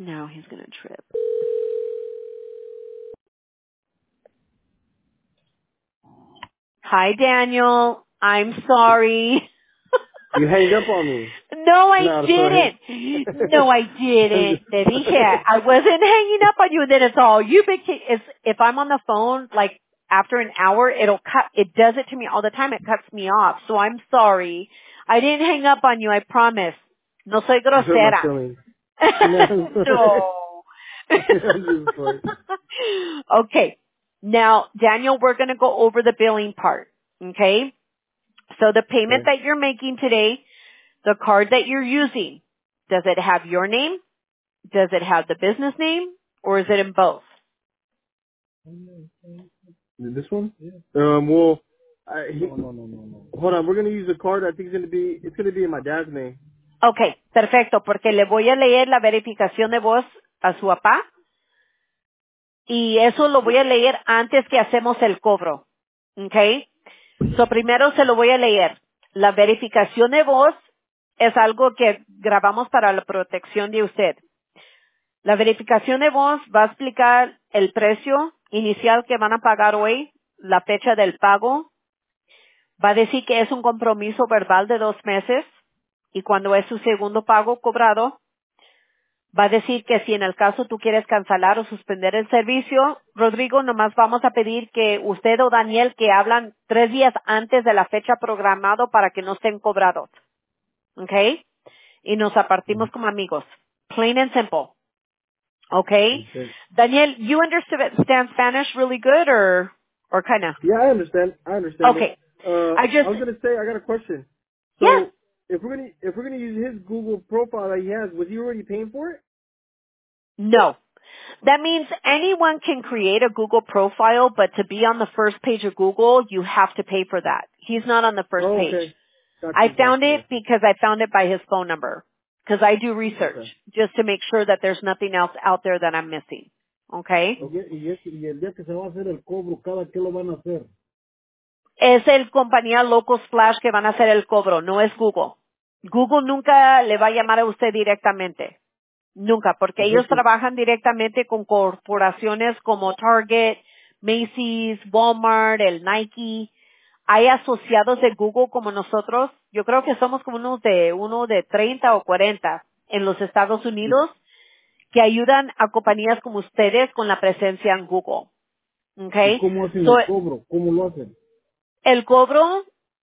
Now he's going to trip. Hi, Daniel. I'm sorry. You hanged up on me. No, I No, sorry. didn't. No, I I'm didn't. just... Te dije, I wasn't hanging up on you. Then it's all you. If I'm on the phone, like after an hour, it does it to me all the time. It cuts me off. So I'm sorry. I didn't hang up on you. I promise. No soy You hurt my grosera. feelings. No, I'm sorry. No. I'm just sorry. Okay. Now, Daniel, we're going to go over the billing part. Okay? So the payment Okay. that you're making today, the card that you're using, does it have your name? Does it have the business name? Or is it in both? This one? Well, no. Hold on, we're gonna use a card. I think it's gonna be in my dad's name. Okay, perfecto, porque le voy a leer la verificación de voz a su papá y eso lo voy a leer antes que hacemos el cobro. Okay? So primero se lo voy a leer. La verificación de voz es algo que grabamos para la protección de usted. La verificación de voz va a explicar el precio inicial que van a pagar hoy, la fecha del pago, va a decir que es un compromiso verbal de 2 meses y cuando es su segundo pago cobrado, va a decir que si en el caso tú quieres cancelar o suspender el servicio, Rodrigo, nomás vamos a pedir que usted o Daniel que hablan 3 días antes de la fecha programado para que no estén cobrados. ¿Ok? Y nos apartimos como amigos. Plain and simple. Okay? Okay. Daniel, you understand Spanish really good or kinda? Yeah, I understand. It. Okay. I I just, was gonna say I got a question. yeah. So if we're gonna use his Google profile that he has, was he already paying for it? No. That means anyone can create a Google profile, but to be on the first page of Google, you have to pay for that. He's not on the first Oh, page. okay. I found Gotcha. it because I found it by his phone number. Because I do research Okay. just to make sure that there's nothing else out there that I'm missing. Okay? Y el día que se va a hacer el cobro, ¿cada qué lo van a hacer? Es el compañía Local Splash que van a hacer el cobro, no es Google. Google nunca le va a llamar a usted directamente. Nunca, porque ellos Okay. trabajan directamente con corporaciones como Target, Macy's, Walmart, el Nike. Hay asociados de Google como nosotros. Yo creo que somos como uno de 30 o 40 en los Estados Unidos que ayudan a compañías como ustedes con la presencia en Google. ¿Y Okay? cómo hacen So, el cobro? ¿Cómo lo hacen? el cobro,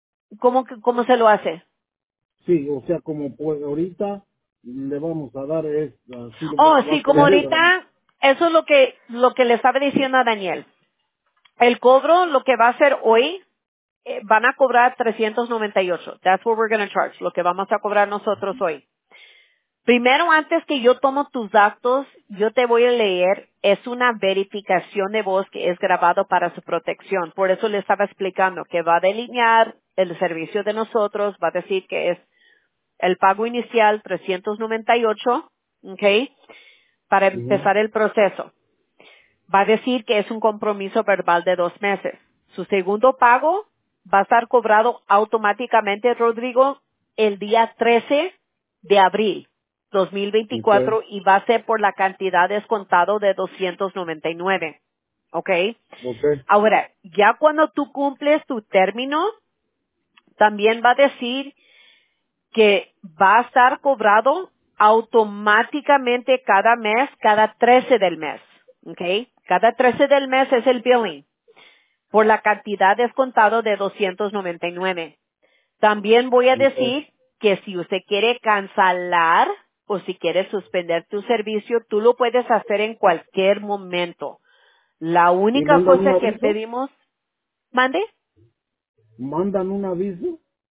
¿cómo se lo hace? Sí, o sea, como pues ahorita le vamos a dar así Oh, va sí, a como cobrar. ahorita, eso es lo que le estaba diciendo a Daniel. El cobro, lo que va a hacer hoy, van a cobrar 398. That's what we're going to charge, lo que vamos a cobrar nosotros hoy. Primero, antes que yo tomo tus datos, yo te voy a leer, es una verificación de voz que es grabado para su protección. Por eso le estaba explicando que va a delinear el servicio de nosotros, va a decir que es el pago inicial 398, ¿ok? Para Ujú. empezar el proceso. Va a decir que es un compromiso verbal de 2 meses. Su segundo pago va a estar cobrado automáticamente, Rodrigo, el día 13 de abril Okay. 2024 y va a ser por la cantidad descontado de 299. ¿Ok? Okay. Ahora, ya cuando tú cumples tu término, también va a decir que va a estar cobrado automáticamente cada mes, cada 13 del mes. ¿Ok? Cada 13 del mes es el billing por la cantidad descontado de 299. También voy a Okay. decir que si usted quiere cancelar o si quiere suspender tu servicio, tú lo puedes hacer en cualquier momento. La ¿Y única mandan un cosa que aviso? pedimos, mande. ¿Mandan un aviso?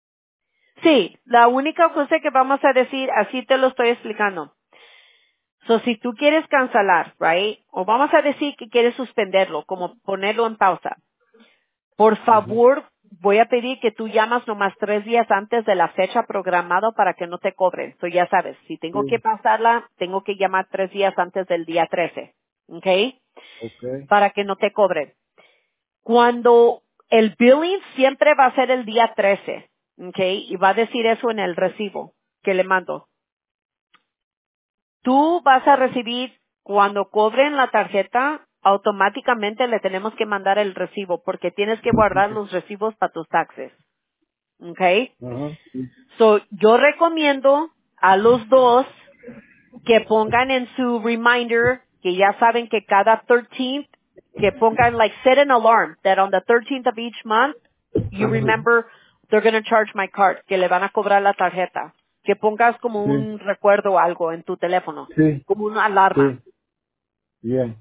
Sí, la única cosa que vamos a decir, así te lo estoy explicando. So, si tú quieres cancelar, right? O vamos a decir que quieres suspenderlo, como ponerlo en pausa. Por Ujú. favor, voy a pedir que tú llamas nomás 3 días antes de la fecha programada para que no te cobren. So, ya sabes, si tengo que Sí. pasarla, tengo que llamar 3 días antes del día 13. ¿Ok? Okay. Para que no te cobren. Cuando el billing siempre va a ser el día 13. ¿Ok? Y va a decir eso en el recibo que le mando. tú vas a recibir, cuando cobren la tarjeta, automáticamente le tenemos que mandar el recibo porque tienes que guardar los recibos para tus taxes. Okay? Ajá. So, yo recomiendo a los dos que pongan en su reminder, que ya saben que cada 13th, que pongan, like, set an alarm that on the 13th of each month, you remember they're going to charge my card, que le van a cobrar la tarjeta. Que pongas como Sí. un recuerdo o algo en tu teléfono, Sí. como una alarma. Sí. Yeah.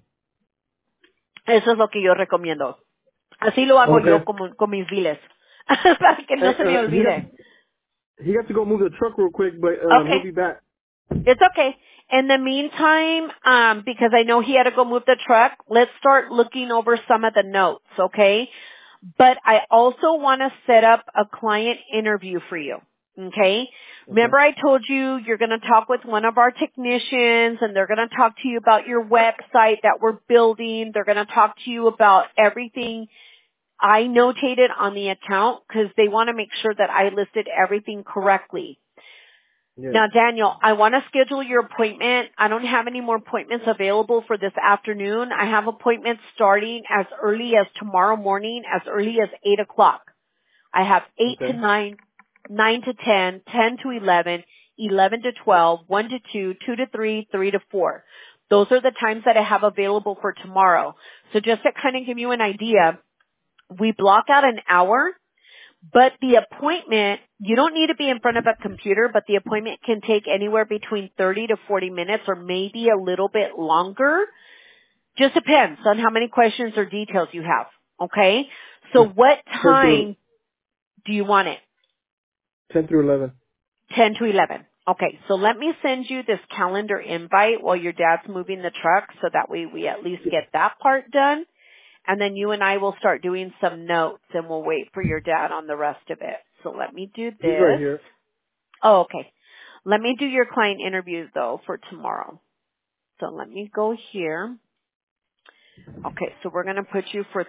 Eso es lo que yo recomiendo. Así lo hago yo Okay. con mis biles. Para que no Hey, se me olvide. he got to go move the truck real quick, but he'll Okay. be back. It's okay. In the meantime, because I know he had to go move the truck, let's start looking over some of the notes, okay? But I also want to set up a client interview for you, okay? Okay. Remember I told you you're going to talk with one of our technicians and they're going to talk to you about your website that we're building. They're going to talk to you about everything I notated on the account because they want to make sure that I listed everything correctly. Yeah. Now, Daniel, I want to schedule your appointment. I don't have any more appointments available for this afternoon. I have appointments starting as early as tomorrow morning, as early as 8 o'clock. I have 8 to Okay. 9, 9 to 10, 10 to 11, 11 to 12, 1 to 2, 2 to 3, 3 to 4. Those are the times that I have available for tomorrow. So just to kind of give you an idea, we block out an hour. But the appointment, you don't need to be in front of a computer, but the appointment can take anywhere between 30 to 40 minutes or maybe a little bit longer. Just depends on how many questions or details you have. Okay? So It's what 10 through time do you want it? 10 through 11. 10 to 11. Okay, so let me send you this calendar invite while your dad's moving the truck so that way we at least get that part done. And then you and I will start doing some notes and we'll wait for your dad on the rest of it. So let me do He's right this. here. Oh, okay. Let me do your client interviews though for tomorrow. So let me go here. Okay, so we're going to put you for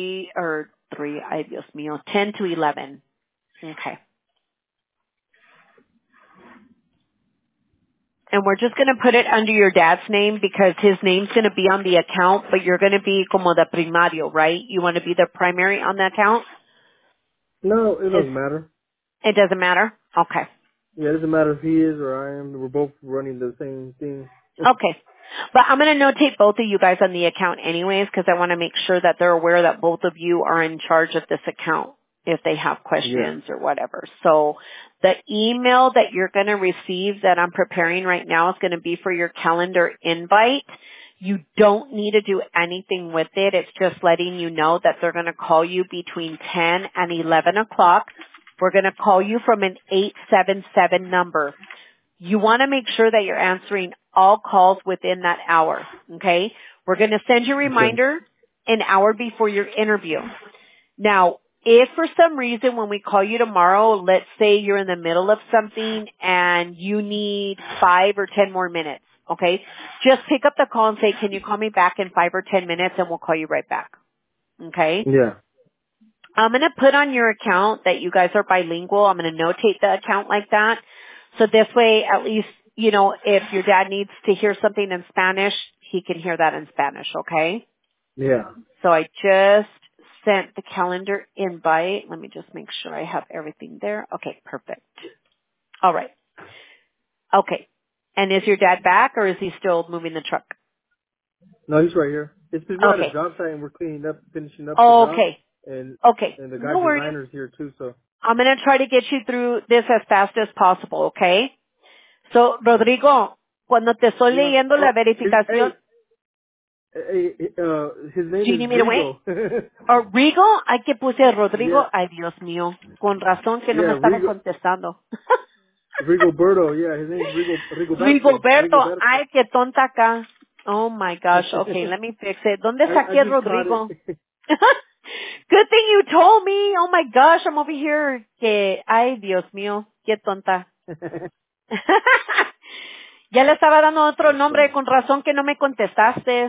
10 to 11. Okay. And we're just going to put it under your dad's name because his name's going to be on the account, but you're going to be como de primario, right? You want to be the primary on the account? No, it Is doesn't matter. it doesn't matter? Okay. Yeah, it doesn't matter if he is or I am. We're both running the same thing. Okay. But I'm going to notate both of you guys on the account anyways because I want to make sure that they're aware that both of you are in charge of this account if they have Yeah. questions or whatever. So the email that you're going to receive that I'm preparing right now is going to be for your calendar invite. You don't need to do anything with it. It's just letting you know that they're going to call you between 10 and 11 o'clock. We're going to call you from an 877 number. You want to make sure that you're answering all calls within that hour, okay? We're going to send you a Okay. reminder an hour before your interview. Now, if for some reason when we call you tomorrow, let's say you're in the middle of something and you need 5 or 10 more minutes, okay? Just pick up the call and say, can you call me back in 5 or 10 minutes and we'll call you right back, okay? Yeah. I'm going to put on your account that you guys are bilingual. I'm going to notate the account like that. So this way, at least, you know, if your dad needs to hear something in Spanish, he can hear that in Spanish, okay? Yeah. So I just sent the calendar invite. Let me just make sure I have everything there. Okay, perfect. All right. Okay. And is your dad back or is he still moving the truck? No, he's right here. It's because we're at a Okay. job site and we're cleaning up, finishing up the job, Okay. and Okay. the No guy worries. designer's here too. So I'm going to try to get you through this as fast as possible, okay? So, Rodrigo, cuando te estoy yeah. leyendo Oh, la verificación, his do you name need is me to wait? Rigo. Or Rigo, ay que puse Yeah. Rodrigo, ay Dios mío, con razón que no me Yeah. estaba contestando. Rigoberto. Yeah, his name is Rigoberto. Rigoberto, Rigoberto. ay qué tonta acá. Oh my gosh, okay, let me fix it. ¿Dónde I saqué just caught Rodrigo? it. Good thing you told me. Oh my gosh, I'm over here. Que, ay Dios mío, qué tonta. Ya le estaba dando otro That's nombre, funny. con razón que no me contestaste.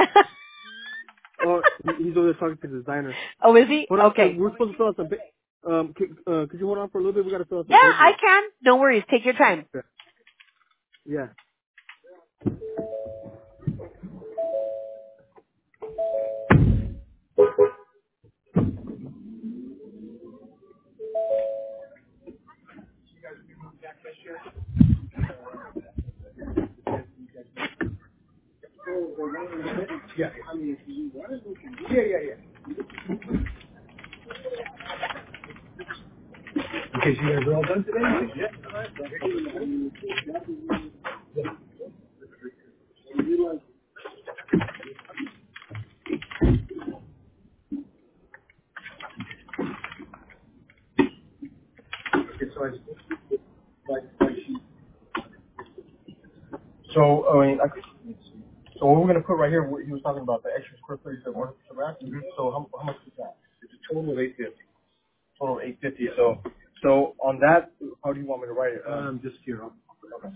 Oh, he's over there talking to the designer. Oh, is he? Hold on, Okay. we're supposed to fill out some. Could you hold on for a little bit? We got to fill out Yeah, some I paperwork. can. No worries. Take your time. Yeah. Yeah. Yeah. Okay, so you guys are all done today? Yeah. Okay, so I mean, so what we're gonna put right here, what he was talking about, the extra square footage that we're rack. So how much is that? It's a total of 850. Total of 850. So on that, how do you want me to write it? Just here. Okay.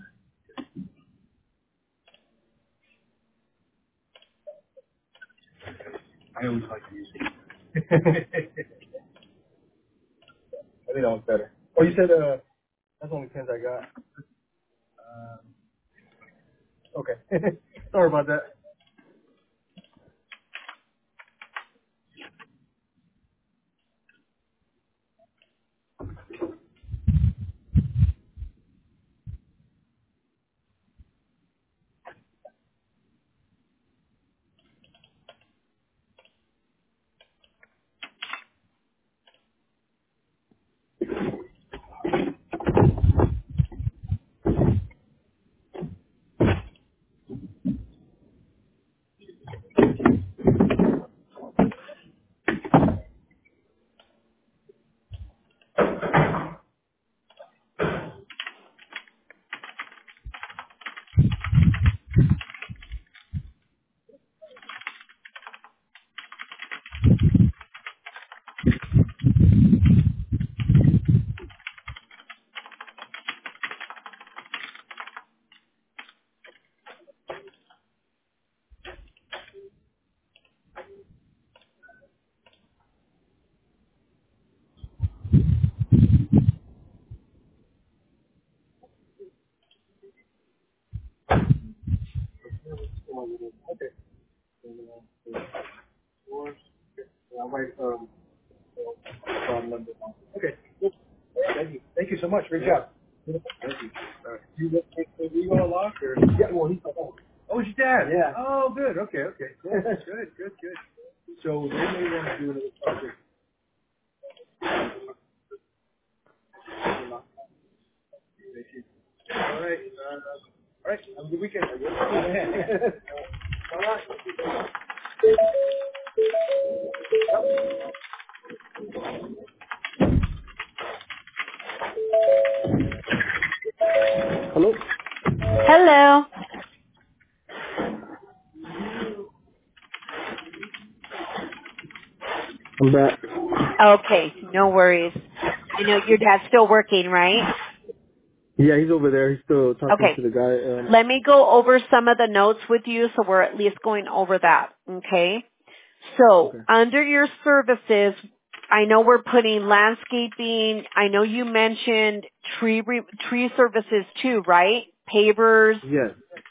I always like to use it. I think that one's better. Oh, you said that's the only pens I got. Okay. Sorry about that. Okay. I'll write number. Okay. Thank you. Thank you so much. Great job. Beautiful. Thank you. You going to lock or? Yeah. Well, he's home. Oh, it's your dad. Yeah. Oh, good. Okay. Good. So they may want to do another project. All right. All right. Have a good weekend. All right. Hello. Hello. I'm back. Okay, no worries. I know your dad's still working, right? Yeah, he's over there. He's still talking Okay. to the guy. Let me go over some of the notes with you so we're at least going over that, okay? So, Okay. under your services, I know we're putting landscaping. I know you mentioned tree services too, right? Pavers, Yes.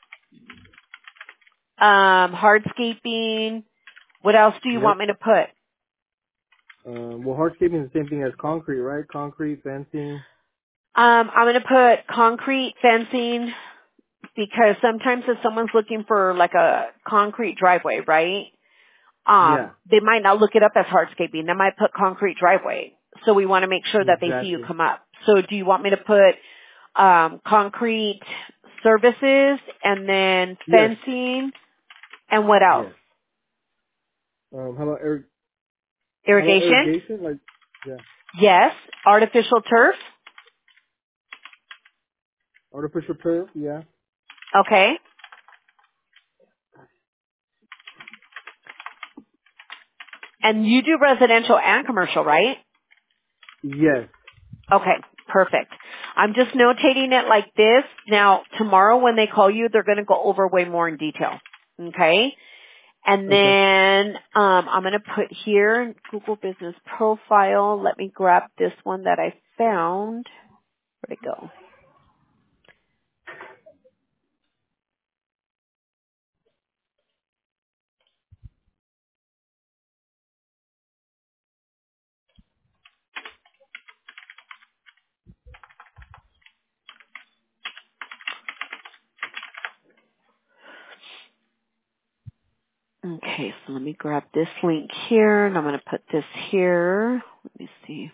hardscaping. What else do you Yep. want me to put? Well, hardscaping is the same thing as concrete, right? Concrete, fencing. I'm going to put concrete fencing because sometimes if someone's looking for like a concrete driveway, right? Yeah. They might not look it up as hardscaping. They might put concrete driveway. So we want to make sure that they see you Exactly. come up. So do you want me to put concrete services and then Yes. fencing and what else? Yes. How about Irrigation? irrigation? Like, yeah. Yes. Artificial turf? Artificial turf? Yeah. Okay. And you do residential and commercial, right? Yes. Okay, perfect. I'm just notating it like this. Now, tomorrow when they call you, they're going to go over way more in detail. Okay? And Okay. then I'm going to put here Google Business Profile. Let me grab this one that I found. Where'd it go? Okay, so let me grab this link here, and I'm going to put this here. Let me see.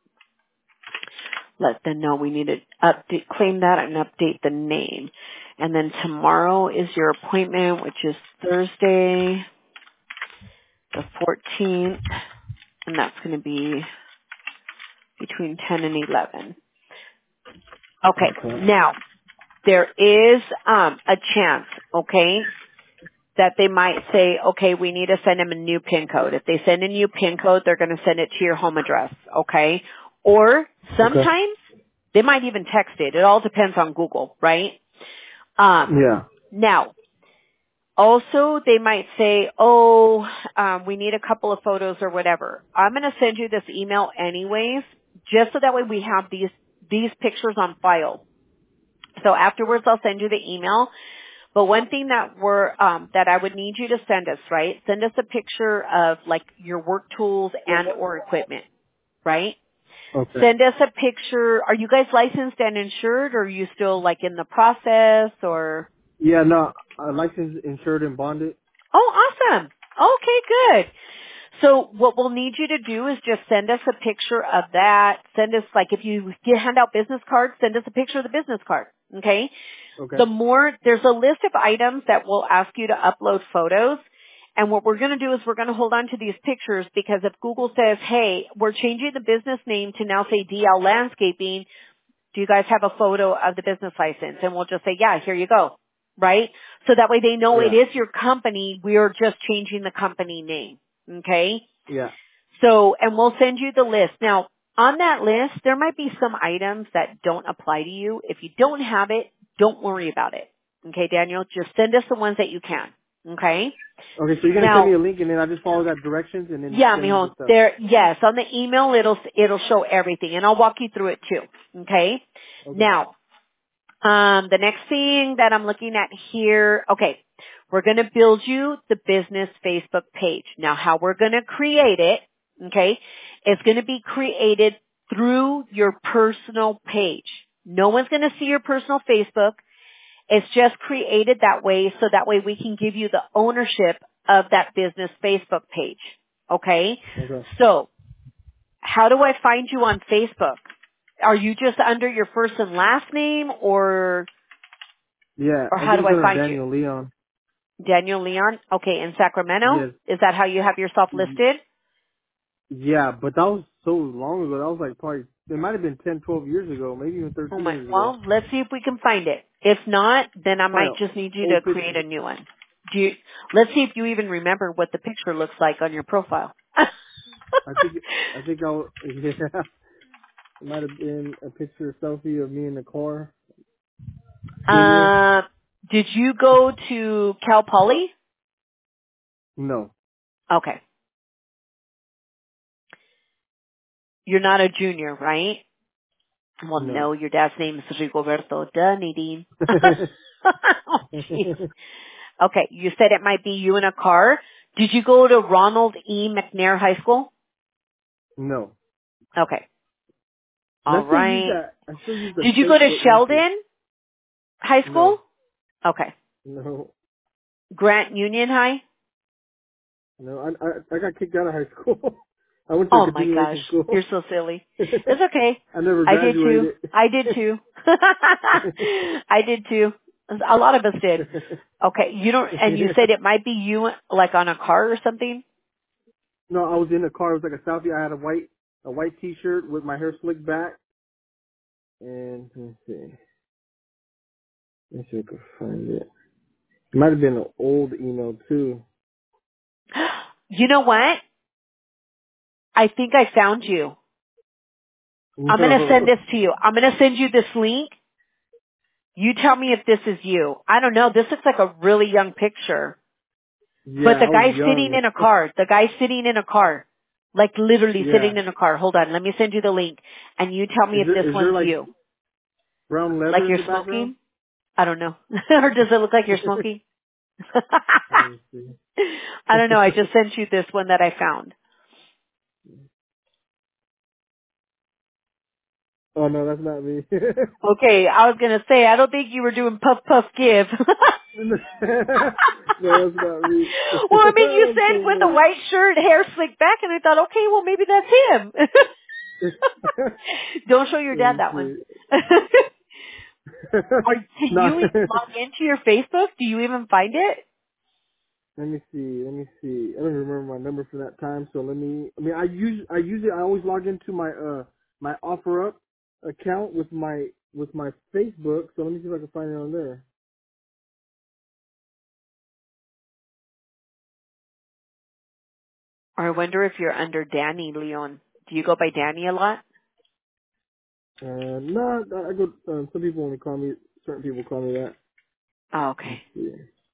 Let them know we need to update, claim that and update the name. And then tomorrow is your appointment, which is Thursday, the 14th, and that's going to be between 10 and 11. Okay, now, there is a chance, okay, that they might say, okay, we need to send them a new PIN code. If they send a new PIN code, they're going to send it to your home address, okay? Or sometimes they might even text it. It all depends on Google, right? Now, also they might say, we need a couple of photos or whatever. I'm going to send you this email anyways, just so that way we have these pictures on file. So afterwards I'll send you the email. But one thing that that I would need you to send us, right? Send us a picture of like your work tools and or equipment, right? Okay. Send us a picture. Are you guys licensed and insured, or are you still like in the process, or? Yeah, no, licensed, insured, and bonded. Oh, awesome. Okay, good. So what we'll need you to do is just send us a picture of that. Send us, like, if you hand out business cards, send us a picture of the business card. Okay? Okay. There's a list of items that will ask you to upload photos. And what we're going to do is we're going to hold on to these pictures, because if Google says, hey, we're changing the business name to now say DL Landscaping, do you guys have a photo of the business license? And we'll just say, yeah, here you go. Right? So that way they know it is your company. We are just changing the company name. Okay? Yeah. So, and we'll send you the list. Now, on that list, there might be some items that don't apply to you. If you don't have it, don't worry about it. Okay, Daniel? Just send us the ones that you can. Okay? Okay, so you're going to send me a link, and then I just follow that directions, and then yeah, mijo. Yes, on the email it'll show everything, and I'll walk you through it too. Okay? Now, the next thing that I'm looking at here, okay, we're going to build you the business Facebook page. Now, how we're going to create it, okay, is going to be created through your personal page. No one's going to see your personal Facebook. It's just created that way, so that way we can give you the ownership of that business Facebook page. Okay? So, how do I find you on Facebook? Are you just under your first and last name, or? Yeah. Or how do I find Daniel Leon. Daniel Leon? Okay, in Sacramento? Yes. Is that how you have yourself listed? Yeah, but that was so long ago. That was like probably, it might have been 10, 12 years ago, maybe even 13 years ago. Well, let's see if we can find it. If not, then I might just need you to create a new one. Let's see if you even remember what the picture looks like on your profile. I think yeah. It might have been a picture, selfie of me in the car. Did you go to Cal Poly? No. Okay. You're not a junior, right? Well, no, your dad's name is Rigoberto. Duh, Nadine. Oh, jeez. Okay, you said it might be you in a car. Did you go to Ronald E. McNair High School? No. Okay. All right. Did you go to Sheldon High School? No. Okay. No. Grant Union High? No, I got kicked out of high school. I went to Oh my gosh, school. you're so silly. It's okay. I never graduated. I did too. I did too. A lot of us did. Okay, and you said it might be you, like on a car or something? No, I was in a car. It was like a selfie. I had a white T-shirt with my hair slicked back. And let's see if I can find it. It might have been an old email too. You know what? I think I found you. I'm going to send this to you. I'm going to send you this link. You tell me if this is you. I don't know. This looks like a really young picture. Yeah, but the guy's sitting in a car. The guy's sitting in a car. Like literally sitting in a car. Hold on. Let me send you the link. And you tell me if this one's like you. Brown leather like in you're the smoking? I don't know. Or does it look like you're smoking? I don't know. I just sent you this one that I found. Oh, no, that's not me. Okay, I was going to say, I don't think you were doing puff puff give. No, that's not me. Well, I mean, you I'm said so with the late. white shirt, hair slicked back, and I thought, okay, well, maybe that's him. Don't show your Let dad me that one. see. Or can No. you log into your Facebook? Do you even find it? Let me see. Let me see. I don't remember my number for that time, so let me. I mean, I always log into my OfferUp account with my Facebook. So let me see if I can find it on there. Or I wonder if you're under Danny Leon. Do you go by Danny a lot? No, I go. Some people only call me. Certain people call me that. Oh, Let me okay. see.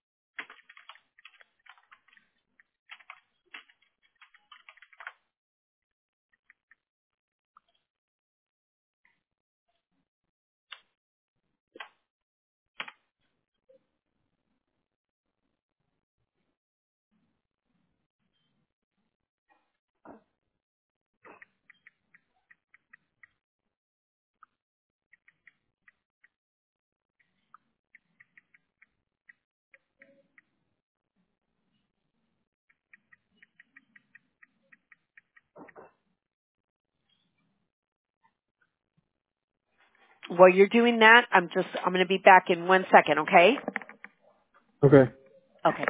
While you're doing that, I'm going to be back in 1 second, okay? Okay. Okay.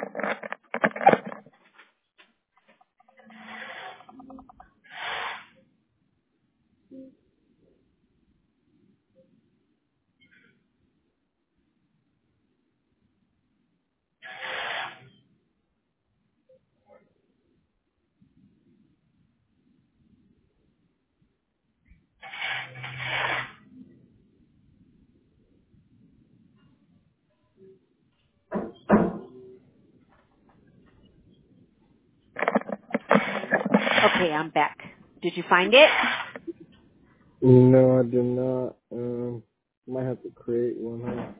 Okay, I'm back. Did you find it? No, I did not. Might have to create one. Huh?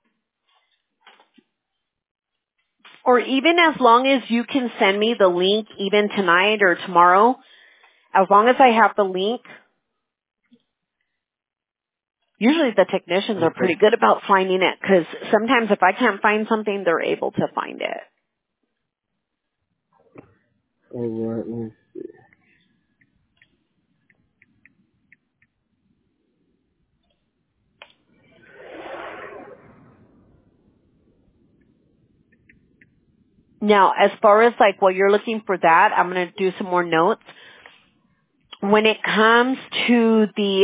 Or even as long as you can send me the link even tonight or tomorrow, as long as I have the link, usually the technicians are pretty Okay. good about finding it because sometimes if I can't find something, they're able to find it. All right. Let me see. Now, as far as like while you're looking for that, I'm going to do some more notes. When it comes to the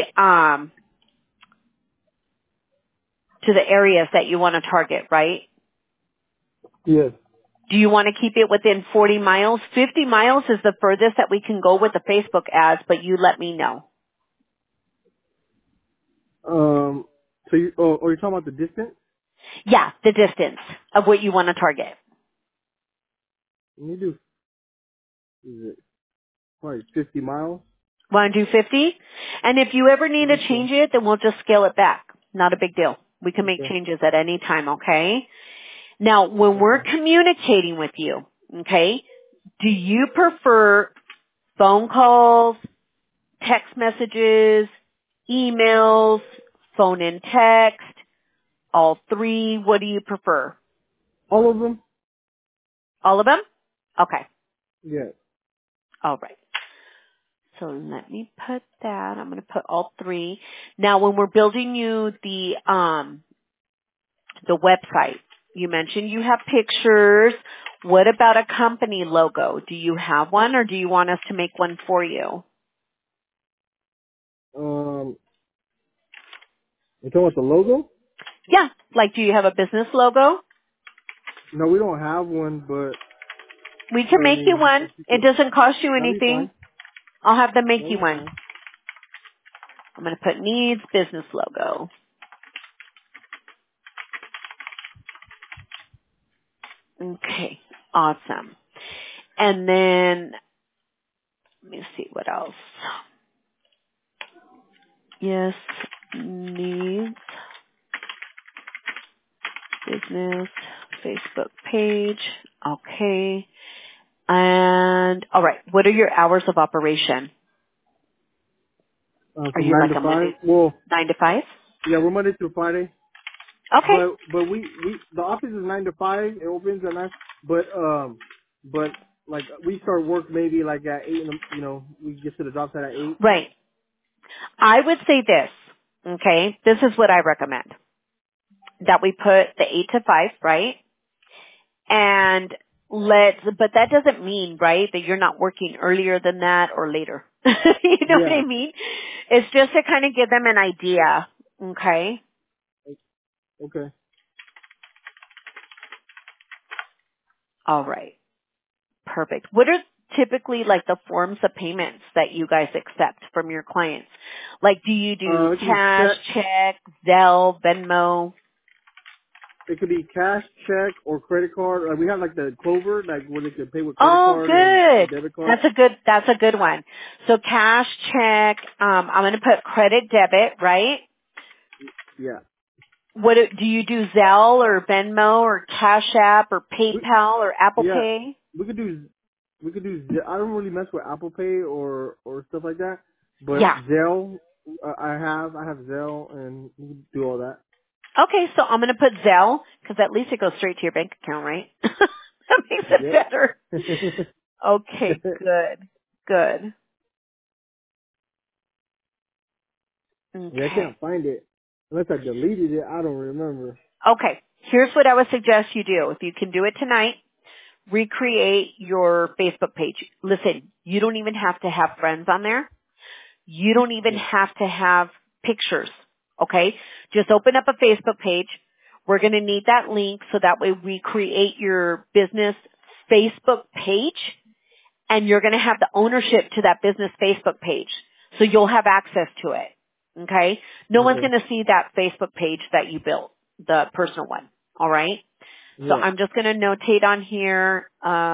areas that you want to target, right? Yes. Do you want to keep it within 40 miles? 50 miles is the furthest that we can go with the Facebook ads, but you let me know. So you're talking about the distance? Yeah, the distance of what you want to target. Let me do. Is it probably 50 miles? Want to do 50? And if you ever need to Okay. change it, then we'll just scale it back. Not a big deal. We can make Okay. changes at any time, okay? Now, when we're Okay. communicating with you, okay, do you prefer phone calls, text messages, emails, phone and text, all three? What do you prefer? All of them? All of them? Okay. Yes. All right. So let me put that. I'm going to put all three. Now, when we're building you the website, you mentioned you have pictures. What about a company logo? Do you have one, or do you want us to make one for you? You talking about the logo? Yeah. Like, do you have a business logo? No, we don't have one, but We can I make you mean, one. if you It could, doesn't cost you that'd be anything. fine. I'll have them make That'd you be one. fine. I'm going to put needs business logo. Okay. Awesome. And then, let me see what else. Yes, needs business Facebook page. Okay. And, all right. What are your hours of operation? Are From you 9 like to a 5. Monday, Well, 9 to 5? yeah, we're Monday through Friday. Okay. but we the office is 9 to 5. It opens at 9. But like we start work maybe like at 8. We get to the job site at 8. Right. I would say this, okay? This is what I recommend. That we put the 8 to 5, right? And but that doesn't mean, right, that you're not working earlier than that or later. You know what I Yeah. mean? It's just to kind of give them an idea, okay? Okay. All right. Perfect. What are typically like the forms of payments that you guys accept from your clients? Like, do you do It could be cash, check. check, Zelle, Venmo? It could be cash, check, or credit card. Like we have like the Clover, like where they can pay with credit Oh, card and good. debit card. That's a good one. So cash, check, I'm going to put credit, debit, right? Yeah. Do you do Zelle or Venmo or Cash App or We PayPal or Apple yeah. Pay? We could do. I don't really mess with Apple Pay or stuff like that. But Yeah. Zelle, I have Zelle and we can do all that. Okay, so I'm going to put Zelle because at least it goes straight to your bank account, right? That makes it Yep. better. Okay, good. Good. Yeah, I Okay. can't find it unless I deleted it. I don't remember. Okay. Here's what I would suggest you do. If you can do it tonight, recreate your Facebook page. Listen, you don't even have to have friends on there. You don't even Yeah. have to have pictures. Okay? Just open up a Facebook page. We're going to need that link so that way we create your business Facebook page and you're going to have the ownership to that business Facebook page. So you'll have access to it. Okay? No one's Okay. going to see that Facebook page that you built, the personal one. All right? So Yeah. I'm just going to notate on here,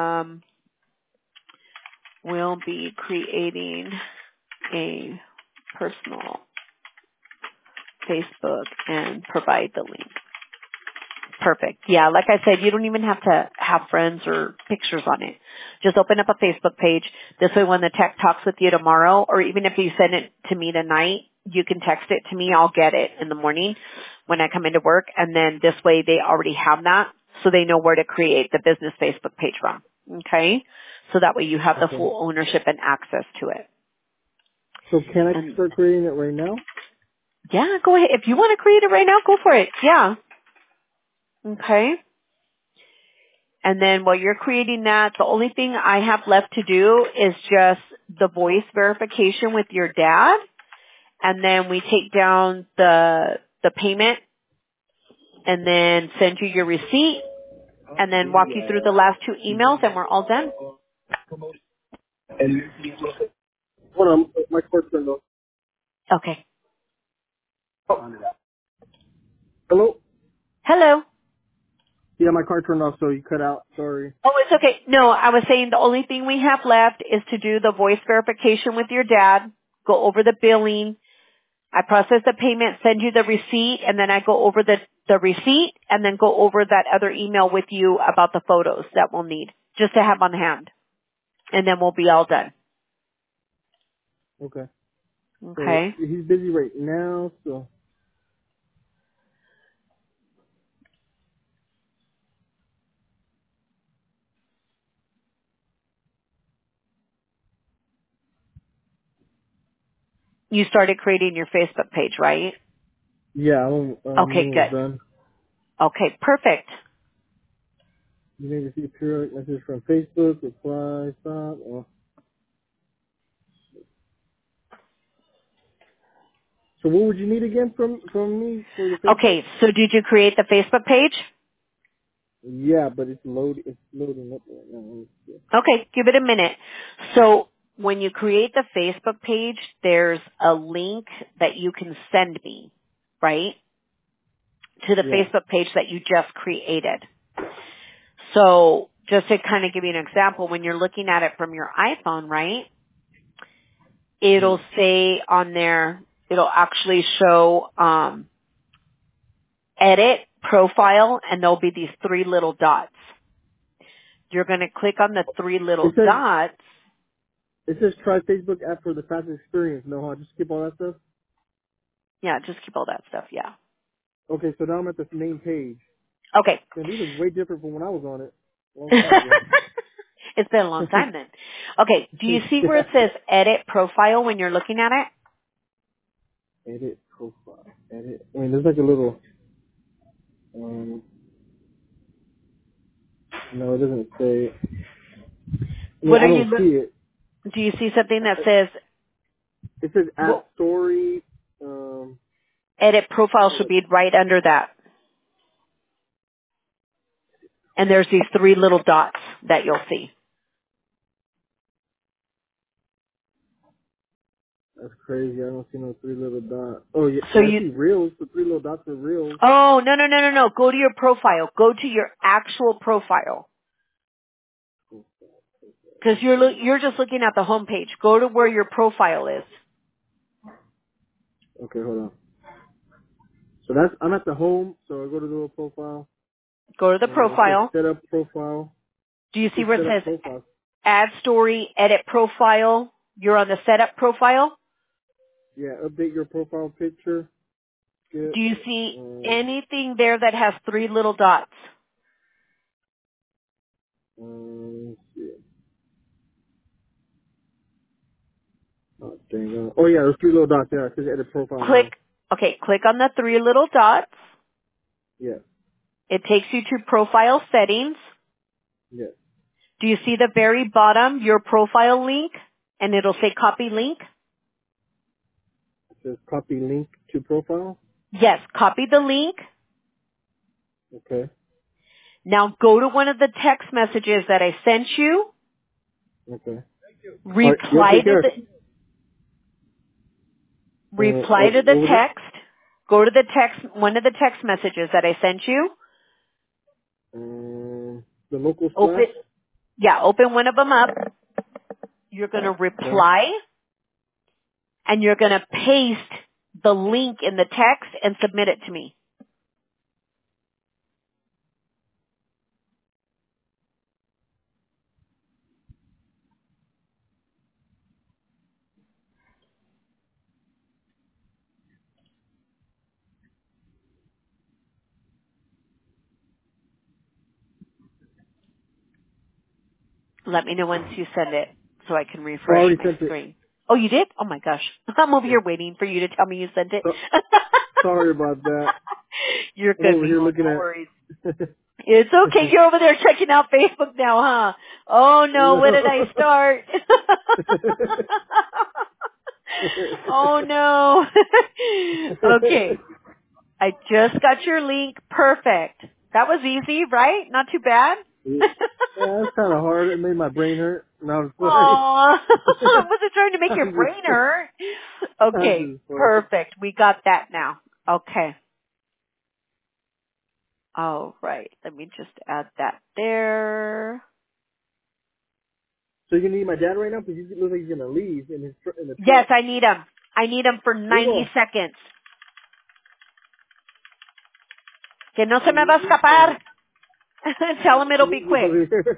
we'll be creating a personal Facebook and provide the link. Perfect. Yeah, like I said, you don't even have to have friends or pictures on it. Just open up a Facebook page. This way when the tech talks with you tomorrow, or even if you send it to me tonight, you can text it to me. I'll get it in the morning when I come into work. And then this way they already have that so they know where to create the business Facebook page from. Okay? So that way you have the Okay. full ownership and access to it. So can I And start creating it right now? yeah, go ahead. If you want to create it right now, go for it. Yeah. Okay. And then while you're creating that, the only thing I have left to do is just the voice verification with your dad. And then we take down the payment and then send you your receipt and then walk you through the last two emails and we're all done. Hold on, my card's turned off. Okay. Oh. Hello? Hello. Yeah, my card turned off, so you cut out. Sorry. Oh, it's okay. No, I was saying the only thing we have left is to do the voice verification with your dad, go over the billing, I process the payment, send you the receipt, and then I go over the receipt and then go over that other email with you about the photos that we'll need just to have on hand. And then we'll be all done. Okay. So Okay. he's busy right now, so You started creating your Facebook page, right? yeah, I'm Okay, almost good. done. Okay, perfect. You may receive periodic messages from Facebook, reply, stop. So what would you need again from me for the Facebook? Okay, so did you create the Facebook page? Yeah, but it's loading up right now. Let me see. Okay, give it a minute. So when you create the Facebook page, there's a link that you can send me, right? To the Yeah. Facebook page that you just created. So just to kind of give you an example, when you're looking at it from your iPhone, right, Yeah. it'll say on there, it'll actually show edit profile and there'll be these three little dots. You're going to click on the three little It says dots. try Facebook app for the fastest experience. No, I'll just skip all that stuff. Yeah, just keep all that stuff. Yeah. Okay, so now I'm at the main page. Okay. And these are way different from when I was on it a long time ago. It's been a long time then. Okay, do you see where it says edit profile when you're looking at it? Edit profile. Edit. I mean, there's like a little. No, it doesn't say. I mean, What I are you don't look? see it. Do you see something that says It says add well, story. edit profile should be right under that. And there's these three little dots that you'll see. That's crazy. I don't see no three little dots. Oh yeah, So yeah, I you, see reels. The three little dots are reels. oh, no. Go to your profile. Go to your actual profile. Because you're just looking at the home page. Go to where your profile is. Okay, hold on. So I'm at the home. So I go to the little profile. Go to the It says profile. set up profile. Do you It see says where set up it says profile. add story, edit profile? You're on the setup profile. Yeah, update your profile picture. Skip. Do you see anything there that has three little dots? Let's see. Oh, dang. Oh yeah, there's three little dots there. It says edit profile Click, now. click on the three little dots. Yeah. It takes you to profile settings. Yeah. Do you see the very bottom, your profile link? And it'll say copy link? It says copy link to profile. Yes, copy the link. Okay. Now go to one of the text messages that I sent you. Okay. All right. You'll Reply take to care. the What was it? text. Go to the text, one of the text messages that I sent you. The local Open, splash. open one of them up. You're going to Okay. reply and you're going to paste the link in the text and submit it to me. Let me know once you send it so I can I refresh already my sent it. screen. Oh, you did? Oh my gosh. I'm over Yeah. here waiting for you to tell me you sent it. So, sorry about that. You're I'm good, over here mijo. looking No at. worries. It's okay. You're over there checking out Facebook now, huh? Oh no, where did I start? Oh no. Okay. I just got your link. Perfect. That was easy, right? Not too bad? Yeah, that's kind of hard. It made my brain hurt. No, I'm sorry. Aw. I wasn't trying to make your I'm brain just, hurt. I'm Okay. just funny. Perfect. We got that now. Okay. All right. Let me just add that there. So you're gonna need my dad right now because he looks like he's gonna leave in the Yes, truck. I need him. I need him for 90 Hugo, seconds. Que no se me va a he's escapar. Tell him it'll be over quick. here.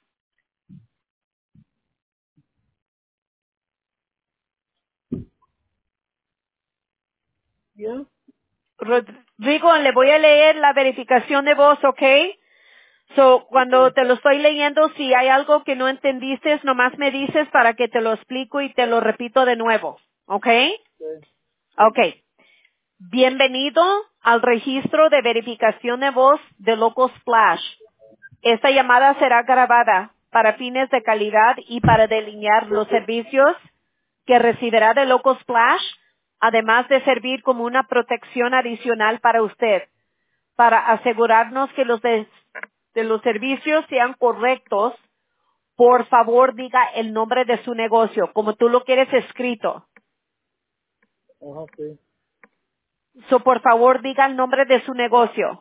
Yeah. Rodrigo, le voy a leer la verificación de voz, ¿ok? So, cuando Okay. te lo estoy leyendo, si hay algo que no entendiste, nomás me dices para que te lo explico y te lo repito de nuevo, ¿ok? Okay. Ok. Bienvenido al registro de verificación de voz de Local Splash. Esta llamada será grabada para fines de calidad y para delinear los servicios que recibirá de Local Splash, además de servir como una protección adicional para usted, para asegurarnos que de los servicios sean correctos. Por favor, diga el nombre de su negocio, como tú lo quieres escrito. Okay. So, por favor, diga el nombre de su negocio.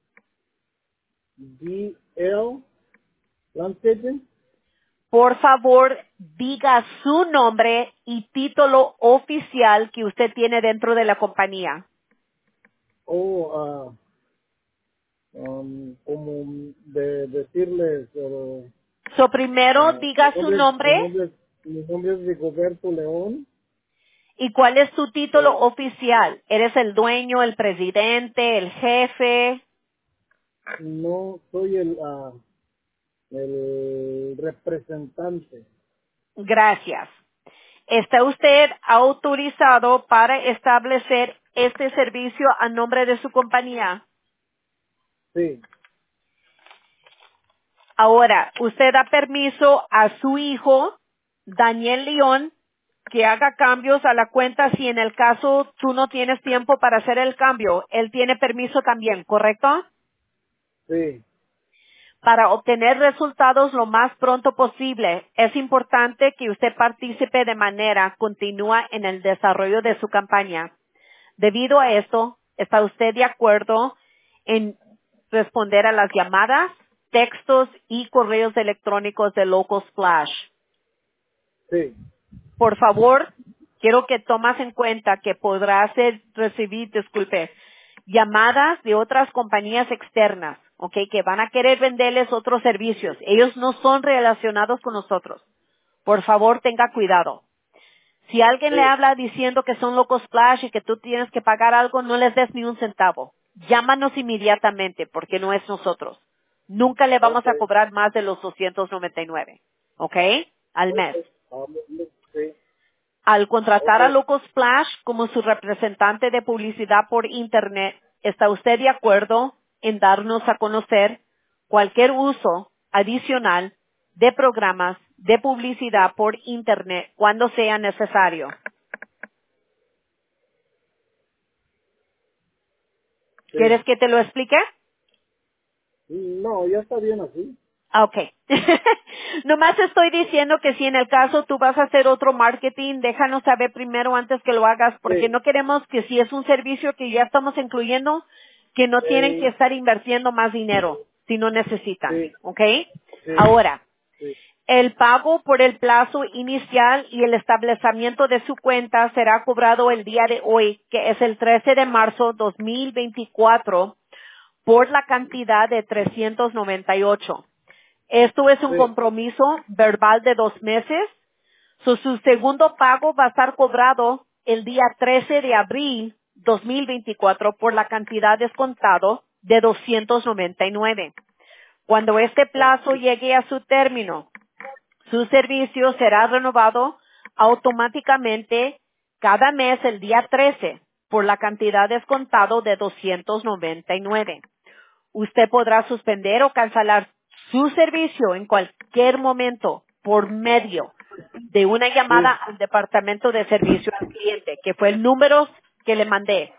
DL Landscaping. Por favor, diga su nombre y título oficial que usted tiene dentro de la compañía. Oh, como de decirles, So, primero, diga su nombre mi nombre es Rigoberto León. ¿Y cuál es tu título oficial? ¿Eres el dueño, el presidente, el jefe? No, soy el representante. Gracias. ¿Está usted autorizado para establecer este servicio a nombre de su compañía? Sí, Ahora, ¿usted da permiso a su hijo, Daniel León, que haga cambios a la cuenta si en el caso tú no tienes tiempo para hacer el cambio? Él tiene permiso también, ¿correcto? sí, Para obtener resultados lo más pronto posible, es importante que usted participe de manera continua en el desarrollo de su campaña. Debido a esto, ¿está usted de acuerdo en responder a las llamadas, textos y correos electrónicos de Local Splash? sí, Por favor, quiero que tomas en cuenta que podrás recibir, llamadas de otras compañías externas, ¿ok? Que van a querer venderles otros servicios. Ellos no son relacionados con nosotros. Por favor, tenga cuidado. Si alguien le sí. habla diciendo que son Local Splash y que tú tienes que pagar algo, no les des ni un centavo. Llámanos inmediatamente porque no es nosotros. Nunca le vamos Ok, a cobrar más de los 299, ¿ok? Al mes. sí, Al contratar ok, a Local Splash como su representante de publicidad por Internet, ¿está usted de acuerdo en darnos a conocer cualquier uso adicional de programas de publicidad por Internet cuando sea necesario? ¿Quieres sí. que te lo explique? No, ya está bien así. Ah, ok. Nomás estoy diciendo que si en el caso tú vas a hacer otro marketing, déjanos saber primero antes que lo hagas, porque Sí, no queremos que si es un servicio que ya estamos incluyendo, que no tienen que estar invirtiendo más dinero si no necesitan. sí, ¿Ok? sí, Ahora, sí, el pago por el plazo inicial y el establecimiento de su cuenta será cobrado el día de hoy, que es el 13 de marzo 2024, por la cantidad de 398. Esto es un sí, compromiso verbal de 2 meses. Su segundo pago va a estar cobrado el día 13 de abril 2024 por la cantidad descontado de 299. Cuando este plazo llegue a su término, su servicio será renovado automáticamente cada mes el día 13 por la cantidad descontado de 299. Usted podrá suspender o cancelar su servicio en cualquier momento por medio de una llamada sí. al departamento de servicio al cliente, que fue el número que le mandé,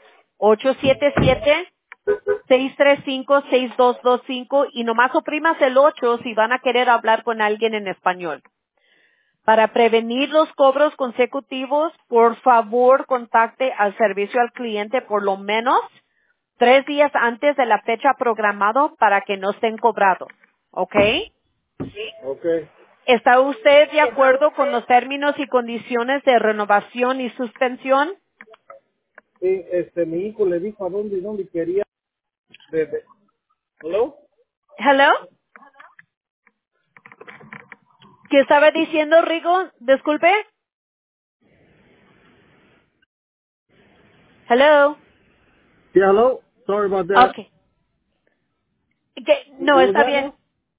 877-635-6225, y nomás oprimas el 8 si van a querer hablar con alguien en español. Para prevenir los cobros consecutivos, por favor contacte al servicio al cliente por lo menos 3 días antes de la fecha programado para que no estén cobrados. ¿Ok? Ok. ¿Está usted de acuerdo con los términos y condiciones de renovación y suspensión? Sí, mi hijo le dijo a dónde y dónde quería. ¿Hello? Hello? ¿Qué estaba diciendo, Rigo? Disculpe. Hello? Yeah, hello? Sorry about that. Okay. No, What was está that bien. now?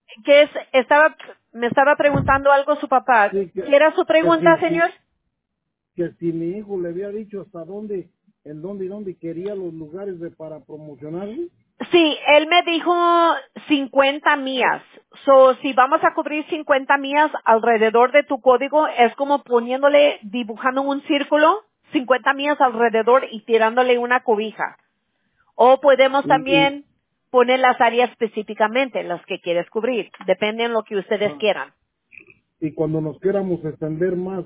Me estaba preguntando algo su papá. Sí, ¿Qué era su pregunta, señor? que si mi hijo le había dicho hasta dónde, en dónde y dónde quería los lugares para promocionarlo. Sí, él me dijo 50 millas. Si vamos a cubrir 50 millas alrededor de tu código, es como poniéndole, dibujando un círculo, 50 millas alrededor y tirándole una cobija. O podemos Y, también poner las áreas específicamente, las que quieres cubrir. Depende en lo que ustedes ah, quieran. y cuando nos queramos extender más,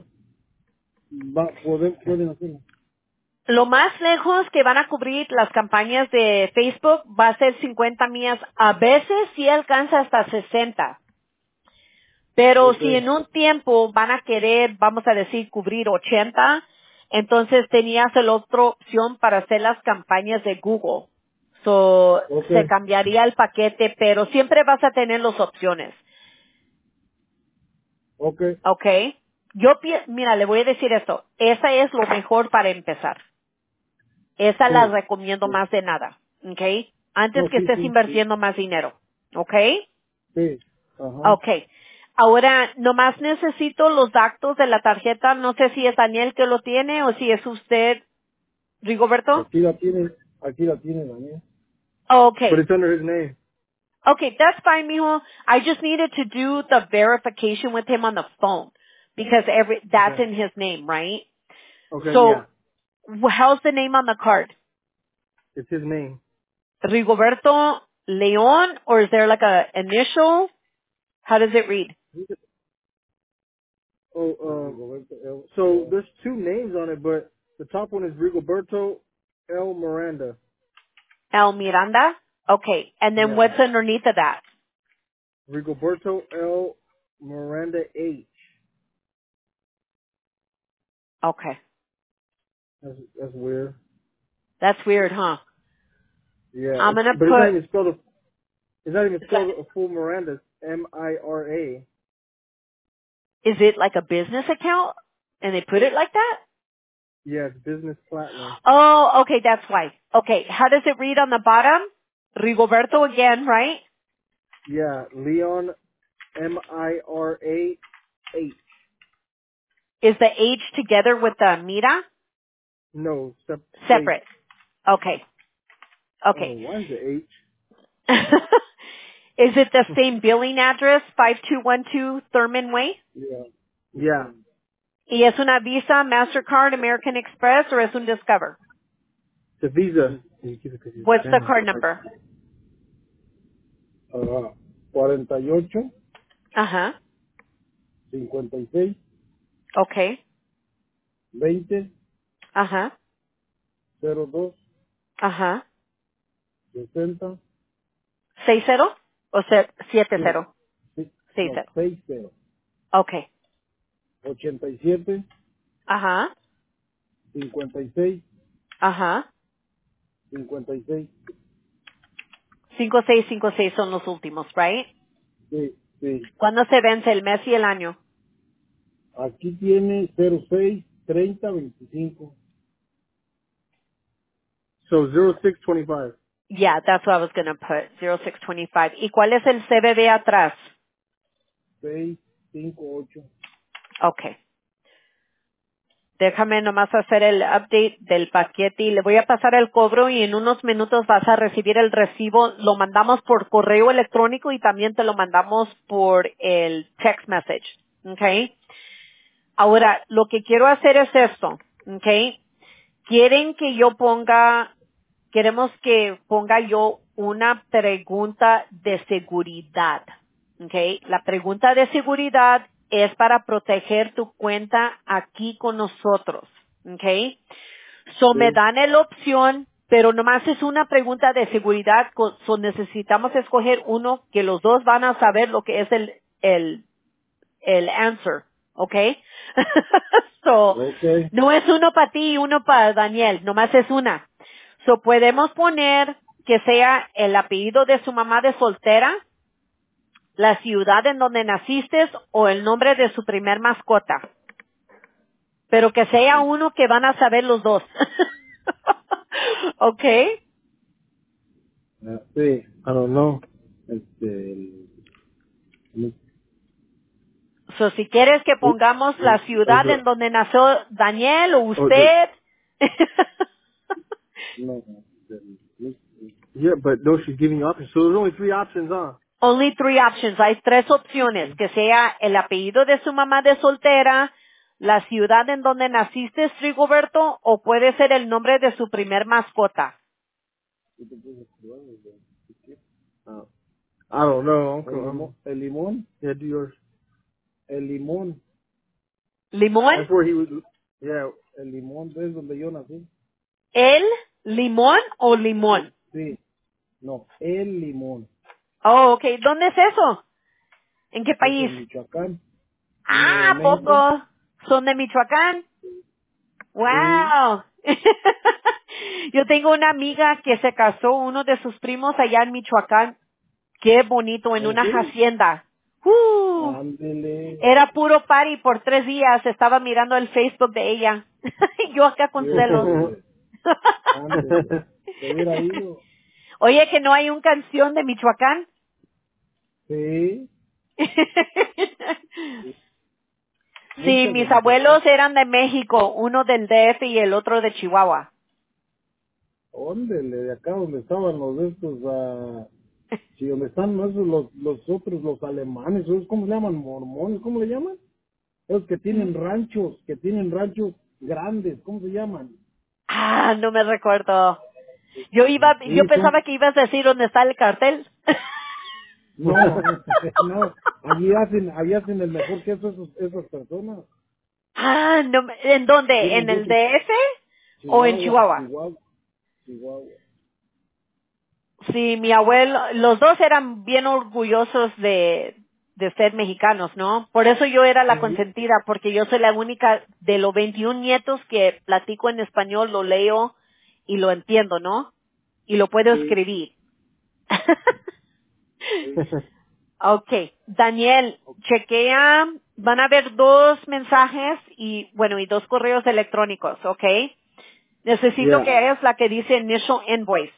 pueden hacerlo. Lo más lejos que van a cubrir las campañas de Facebook va a ser 50 millas. A veces sí alcanza hasta 60. Pero Ok, si en un tiempo van a querer, vamos a decir, cubrir 80, entonces tenías la otra opción para hacer las campañas de Google. ok, Se cambiaría el paquete, pero siempre vas a tener las opciones. ok, ¿Ok? Mira, le voy a decir esto. Esa es lo mejor para empezar. Esa la Sí, recomiendo sí. más de nada. ¿Ok? Antes No, que sí, estés sí, sí. invirtiendo más dinero. ¿Ok? Sí. Ajá. Ok. Ahora, nomás necesito los datos de la tarjeta. No sé si es Daniel que lo tiene o si es usted, Rigoberto. Aquí la tiene, Daniel. But Okay. it's under his name. Okay, that's fine, mijo. I just needed to do the verification with him on the phone because that's Okay. in his name, right? Okay, yeah. So, how's the name on the card? It's his name. Rigoberto Leon, or is there like a initial? How does it read? So there's two names on it, but the top one is Rigoberto L. Miranda. El Miranda? Okay. And then Yeah. what's underneath of that? Rigoberto L. Miranda H. Okay. That's weird. That's weird, huh? Yeah, I'm gonna but it's not put, even spelled. It's not even is spelled a full Miranda. It's Mira. it like a business account? And they put it like that? Yeah, it's business platinum. Oh, okay, that's why. Okay, how does it read on the bottom? Rigoberto again, right? Yeah, Leon Mira H. Is the H together with the Mira? No, space. Separate. Okay, I don't okay. know why is it H. Is it the same billing address, 5212 Thurman Way? Yeah. Yeah. ¿Y es una Visa, Mastercard, American Express, or es un Discover? The Visa. What's the card number? 48 Ajá. 56 Okay. 20 Ajá. 02 Ajá. 60 ¿60 o 70? no, no 60. 60 Okay. 87 Ajá. 56 Ajá. 56. 5656 son los últimos, right? Sí, sí. ¿Cuándo se vence el mes y el año? Aquí tiene 06 30 25. So 0625. Yeah, that's what I was going to put. 0625. ¿Y cuál es el CVV atrás? 658. Okay. Déjame nomás hacer el update del paquete y le voy a pasar el cobro y en unos minutos vas a recibir el recibo. Lo mandamos por correo electrónico y también te lo mandamos por el text message. Okay. Ahora, lo que quiero hacer es esto. Okay. Queremos que ponga yo una pregunta de seguridad. Okay. La pregunta de seguridad es para proteger tu cuenta aquí con nosotros. Okay. So me Sí. dan la opción, pero nomás es una pregunta de seguridad. So necesitamos escoger uno que los dos van a saber lo que es el answer. Okay. So, Okay. no es uno para ti y uno para Daniel, nomás es una. So podemos poner que sea el apellido de su mamá de soltera, la ciudad en donde naciste o el nombre de su primer mascota. Pero que sea uno que van a saber los dos. ¿Ok? Sí, I don't know. Este, So, si quieres que pongamos la ciudad en donde nació Daniel o usted. no, yeah, but no, she's giving you options. So there's only three options, huh? Only three options. Hay tres opciones. Que sea el apellido de su mamá de soltera, la ciudad en donde naciste, Rigoberto, o puede ser el nombre de su primer mascota. I don't know. El limón? Yeah, do yours. El limón. ¿Limón? That's where he was. Yeah, el limón es donde yo nací. ¿El limón o limón? Sí, no, el limón. Oh, ok. ¿Dónde es eso? ¿En qué Es país? en Michoacán, Ah, ¿a nuevamente. poco? ¿Son de Michoacán? Sí. ¡Wow! Yo tengo una amiga que se casó, uno de sus primos allá en Michoacán. Qué bonito, en ¿En una serio? hacienda. Ándele. Era puro party por 3 días. Estaba mirando el Facebook de ella. Yo acá con celos. Ándele. Se hubiera ido. Oye, que no hay una canción de Michoacán. Sí. Sí, Muchas mis de Michoacán. abuelos eran de México, uno del DF y el otro de Chihuahua. Óndele, de acá donde estaban los de estos, sí, donde están los otros, los alemanes, esos, ¿cómo se llaman? Mormones, ¿cómo le llaman? Esos que tienen ranchos grandes, ¿cómo se llaman? Ah, no me recuerdo. Yo Sí, pensaba que ibas a decir dónde está el cartel. no, no, allí hacen el mejor queso esas personas. Ah, no, ¿en dónde? Tienen ¿En de el esos DF o en Chihuahua, Chihuahua? Chihuahua, Chihuahua. Sí, mi abuelo, los dos eran bien orgullosos de ser mexicanos, ¿no? Por eso yo era la Ujú. consentida, porque yo soy la única de los 21 nietos que platico en español, lo leo y lo entiendo, ¿no? Y lo puedo Sí, escribir. sí. Okay, Daniel, chequea, van a haber 2 mensajes y, bueno, y 2 correos electrónicos, ¿ok? Necesito que Yeah. hagas la que dice initial invoice.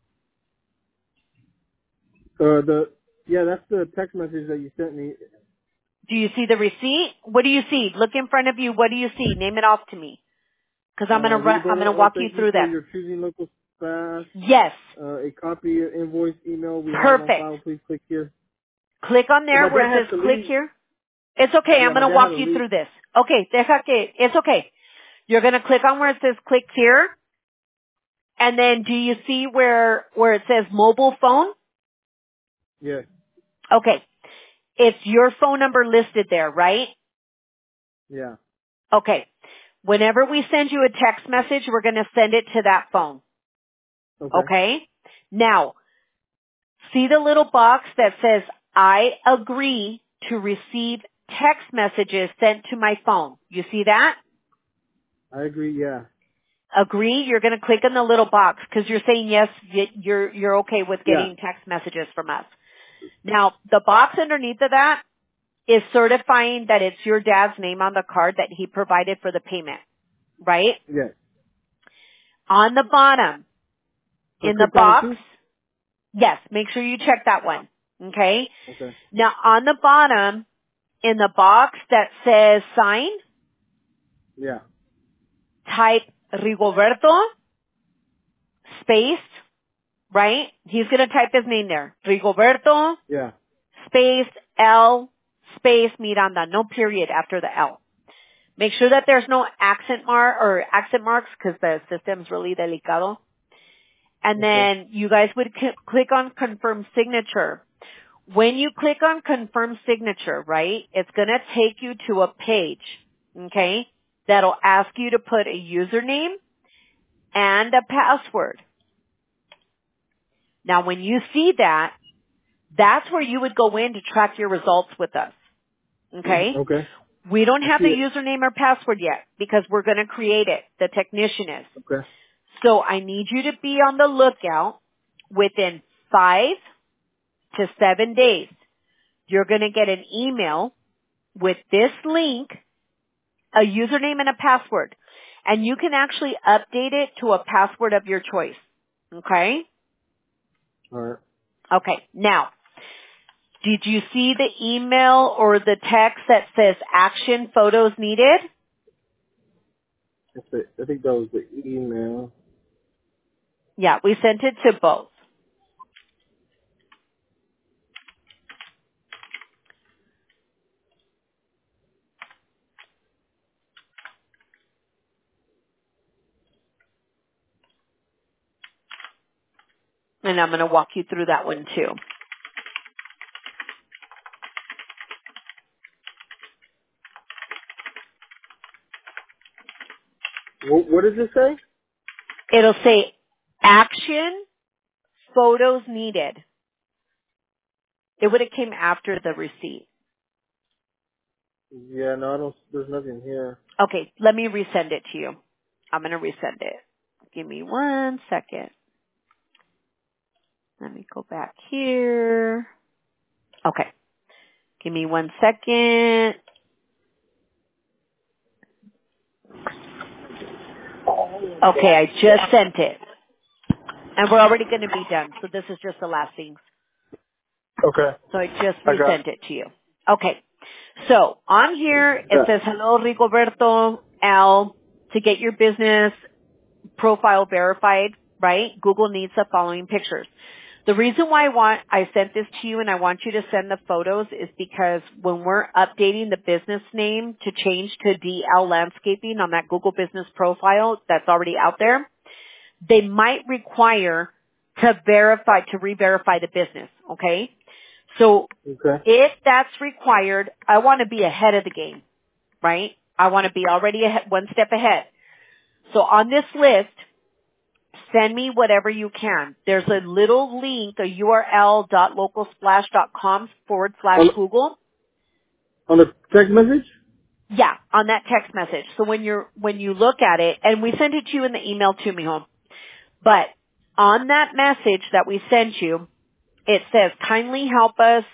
That's the text message that you sent me. Do you see the receipt? What do you see? Look in front of you. What do you see? Name it off to me. Cause I'm Read gonna over. Oh, walk you thank you through for them. your choosing local fast. Yes. A copy of invoice email we have on Perfect. file. Please click here. Click on Well, there my where dad it has says to click leave. here. It's okay. Yeah, I'm my gonna dad had walk to you leave. through this. Okay, it's okay. You're gonna click on where it says click here. And then do you see where it says mobile phone? Yes. Okay. It's your phone number listed there, right? Yeah. Okay. Whenever we send you a text message, we're going to send it to that phone. Okay. Okay? Now, see the little box that says, I agree to receive text messages sent to my phone. You see that? I agree. Yeah. Agree? You're going to click on the little box because you're saying yes, you're okay with Yeah. getting text messages from us. Now, the box underneath of that is certifying that it's your dad's name on the card that he provided for the payment, right? Yes. On the bottom, So I in the click that one box, too? yes, make sure you check that one, okay? Okay. Now on the bottom, in the box that says sign, Yeah. type Rigoberto, space, right? He's gonna type his name there. Rigoberto, Yeah. space, L, space, Miranda, no period after the L. Make sure that there's no accent marks because the system's really delicado. And Okay. then you guys would click on confirm signature. When you click on confirm signature, right, it's going to take you to a page, okay, that'll ask you to put a username and a password. Now when you see that, that's where you would go in to track your results with us, okay? Okay. We don't I have see the it. username or password yet because we're going to create it. The technician is. Okay. So I need you to be on the lookout within 5 to 7 days. You're going to get an email with this link, a username and a password. And you can actually update it to a password of your choice. Okay? All right. Okay. Now, did you see the email or the text that says action photos needed? That's it. I think that was the email. Yeah, we sent it to both. And I'm going to walk you through that one too. What does it say? It'll say action photos needed. It would have came after the receipt. Yeah, no, I don't. There's nothing here. Okay, let me resend it to you. I'm going to resend it. Give me 1 second. Let me go back here. Okay. Give me 1 second. Okay, I just sent it. And we're already going to be done. So this is just the last thing. Okay. So I just I got resent it to you. Okay. So on here, it says, hello, Rigoberto L. To get your business profile verified, right? Google needs the following pictures. The reason why I sent this to you and I want you to send the photos is because when we're updating the business name to change to DL Landscaping on that Google business profile that's already out there, they might require to re-verify the business, okay? So if that's required, I want to be ahead of the game, right? I want to be already one step ahead. So on this list, send me whatever you can. There's a little link, a url.localsplash.com/Google. On the text message? Yeah, on that text message. So when you look at it, and we send it to you in the email too, mijo. But on that message that we sent you, it says, kindly help us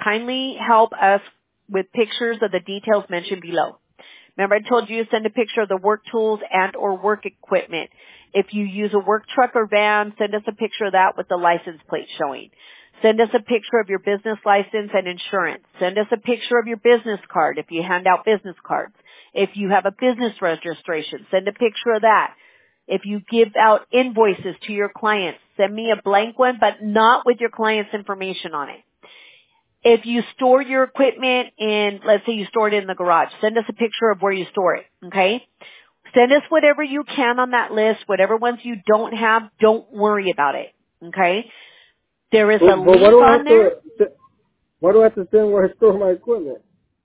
with pictures of the details mentioned below. Remember I told you to send a picture of the work tools and or work equipment. If you use a work truck or van, send us a picture of that with the license plate showing. Send us a picture of your business license and insurance. Send us a picture of your business card if you hand out business cards. If you have a business registration, send a picture of that. If you give out invoices to your clients, send me a blank one, but not with your client's information on it. If you store your equipment in, let's say you store it in the garage, send us a picture of where you store it, okay? Send us whatever you can on that list. Whatever ones you don't have, don't worry about it, okay? There is a link on there. Why do I have to send where I store my equipment?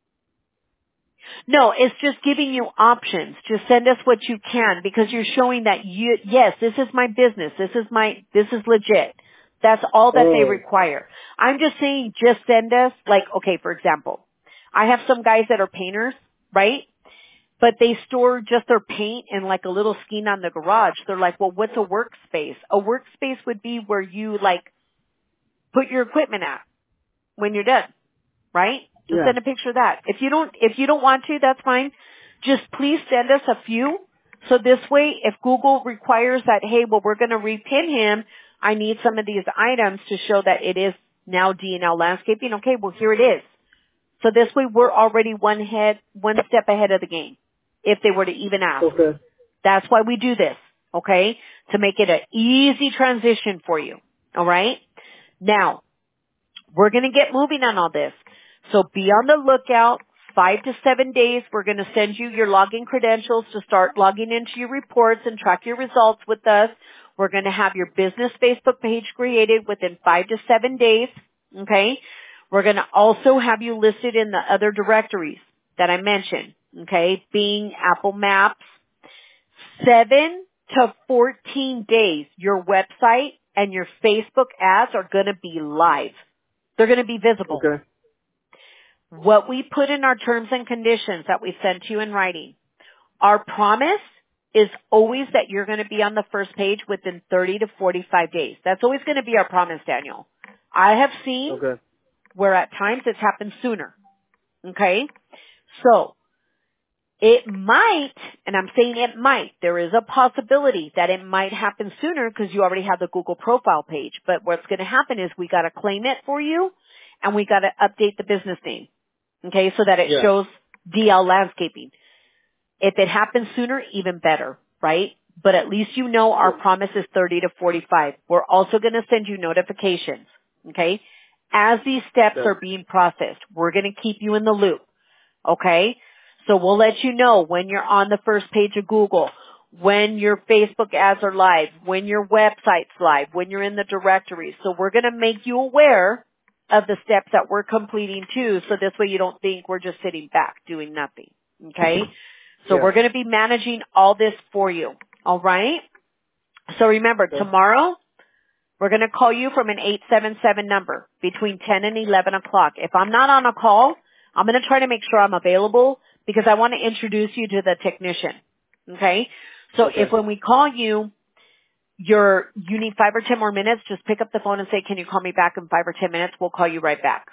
No, it's just giving you options. Just send us what you can because you're showing that yes, this is my business. This is legit. That's all that they require. I'm just saying just send us, like, okay, for example, I have some guys that are painters, right? But they store just their paint in like a little scheme on the garage. They're like, well, what's a workspace? A workspace would be where you like put your equipment at when you're done, right? Just send a picture of that. If you don't want to, that's fine. Just please send us a few. So this way, if Google requires that, hey, well, we're going to repin him, I need some of these items to show that it is now D&L Landscaping. Okay, well, here it is. So this way, we're already one step ahead of the game, if they were to even ask. Okay. That's why we do this, okay, to make it an easy transition for you, all right? Now, we're going to get moving on all this. So be on the lookout. 5 to 7 days, we're going to send you your login credentials to start logging into your reports and track your results with us. We're going to have your business Facebook page created within 5 to 7 days, okay? We're going to also have you listed in the other directories that I mentioned, okay? Bing, Apple Maps. 7 to 14 days, your website and your Facebook ads are going to be live. They're going to be visible. Okay. What we put in our terms and conditions that we sent to you in writing, our promise is always that you're going to be on the first page within 30 to 45 days. That's always going to be our promise, Daniel. I have seen where at times it's happened sooner. Okay? So, it might, and I'm saying it might, there is a possibility that it might happen sooner because you already have the Google profile page. But what's going to happen is we got to claim it for you and we got to update the business name. Okay, so that it shows DL Landscaping. If it happens sooner, even better, right? But at least you know our promise is 30 to 45. We're also going to send you notifications, okay? As these steps are being processed, we're going to keep you in the loop, okay? So we'll let you know when you're on the first page of Google, when your Facebook ads are live, when your website's live, when you're in the directory. So we're going to make you aware of the steps that we're completing too, so this way you don't think we're just sitting back doing nothing, okay? So we're going to be managing all this for you, all right? So remember, tomorrow, we're going to call you from an 877 number between 10 and 11 o'clock. If I'm not on a call, I'm going to try to make sure I'm available because I want to introduce you to the technician, okay? So if when we call you, you need 5 or 10 more minutes, just pick up the phone and say, can you call me back in 5 or 10 minutes? We'll call you right back.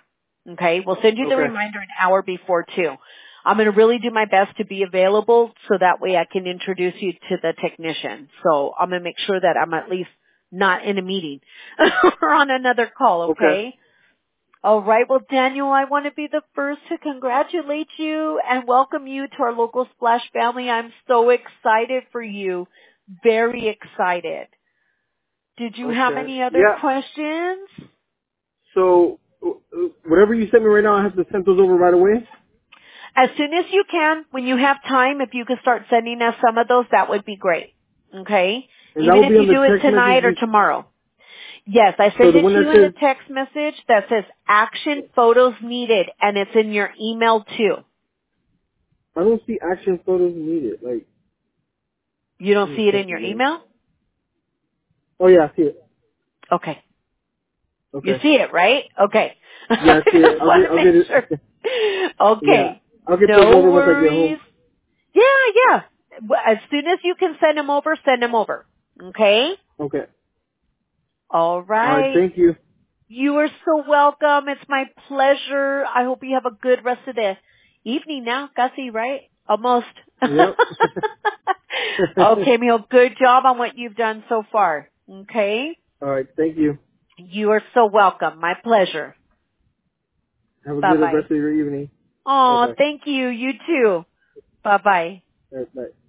Okay? We'll send you the Okay. reminder an hour before too. I'm going to really do my best to be available so that way I can introduce you to the technician. So I'm going to make sure that I'm at least not in a meeting or on another call, okay? All right. Well, Daniel, I want to be the first to congratulate you and welcome you to our local Splash family. I'm so excited for you. Very excited. Did you have any other questions? So, whatever you send me right now, I have to send those over right away? As soon as you can, when you have time, if you could start sending us some of those, that would be great. Okay? And Even that will if be on you the do it text tonight or message? tomorrow. Yes, I So sent the it one to that you in a says, text message that says action photos needed, and it's in your email too. I don't see action photos needed. Like, You let don't me see it check in your again. email? Oh yeah, I see it. Okay. You Okay. see it, right? Okay. Yeah, I see I it. just want to I'll make get it. sure. Yeah. Okay. I'll get those No over once I get home. worries. Yeah. As soon as you can send them over, send them over. Okay? Okay. All Alright, right. thank you. You are so welcome. It's my pleasure. I hope you have a good rest of the evening now. Casi, right? Almost. Yep. Okay, Mio. Good job on what you've done so far. Okay? Alright, thank you. You are so welcome. My pleasure. Have a good Bye-bye. rest of your evening. Oh, Bye-bye. thank you. You too. Bye-bye. Alright, bye.